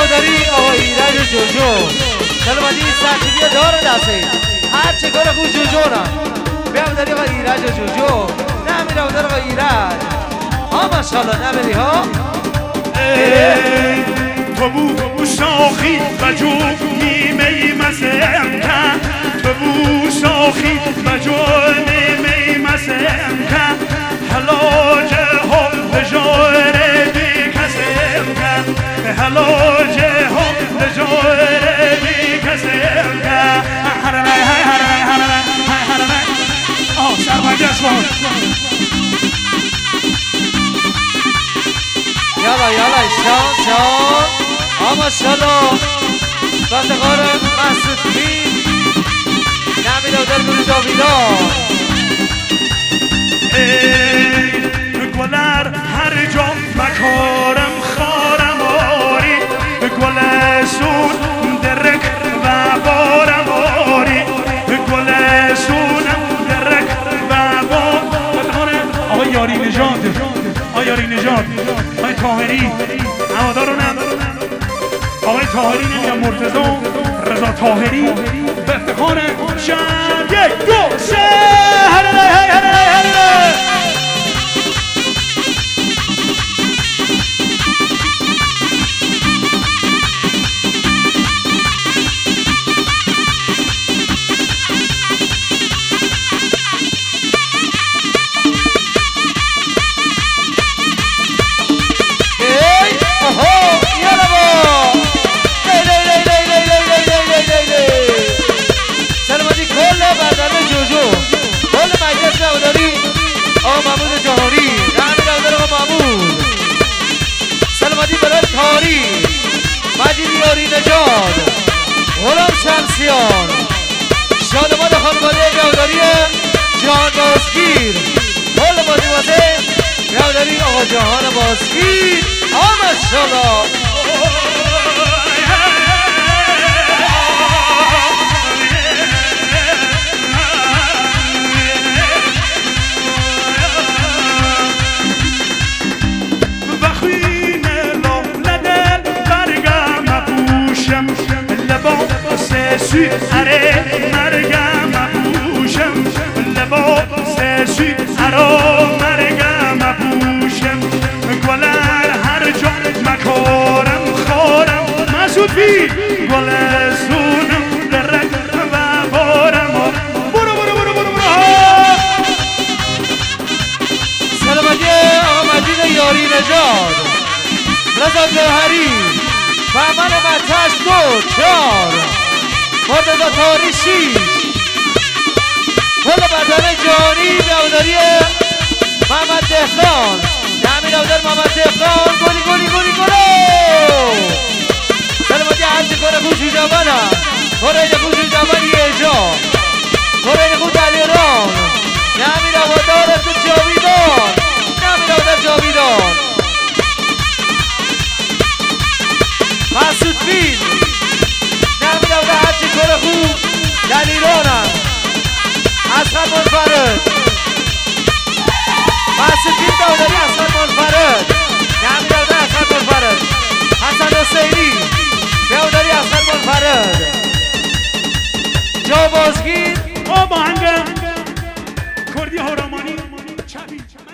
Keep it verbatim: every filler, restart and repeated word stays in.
بیادری آقای ایرج جوجو سلامتی سرچیبی داره دسته هر چه کار خوش جوجو را بیادری آقای ایرج جوجو نمی بیادر آقای ایرج ها ماشاءالله نمیدی ها تو بو شاخی و جو نیمه مسیم کن تو بو شاخی و جو نیمه مسیم کن حلاجه هم بجاره بی کسیم کن حلاجه هم بجاره بی کسیم کن حرمه های حرمه حرمه های حرمه آه سرمجه اسمان یالا یالا شان شان ها ماشاءالله بندقار مسعود بین نمی بیادر گل جاویدان گلر هر جا مکارم خارم آری گلسون درک و بارم آری گلسونم درک و بارم آقای یاری نژاد آقای یاری نژاد آقای طاهری هوادارونم آقای طاهری نمیگم مرتضی رضا طاهری به افتخار شب یک دو سه هرله هرله هرله یاری نژاد غلام شمسیان شادمان خانواده بیادری جهان بازگیر کل بازیوازه بیادری آقا جهان بازگیر آه ماشاءالله سوی اره مرگم مپوشم لباس سوی اره مرگم مپوشم گلر هر جا مکارم خارم مسعود بی گلسونم درک و بارم برو برو برو برو برو سلامتی آقا مجید یاری نژاد رضا جوهری فهمان متش دو چار مرتضی طاهری شیش کل بدن جانی بیادری محمد دهقان نمی بیادر محمد دهقان گلی گلی گلی گلو سلامتی هرچه کار خوشو جوانم کارین خوشو جوانی ایجا کارین خود علیران نمی بیادر تو جاویدان نمی بیادر جاویدان مسعود بین نمی بیادر هرچه کار خوب در ایرانم اصغر منفرد مسعود بین بیادری اصغر منفرد نمی بیادر اصغر منفرد حسن حسینی بیادری اصغر منفرد جا بازگیر آب آهنگ کردی هورامانی چپی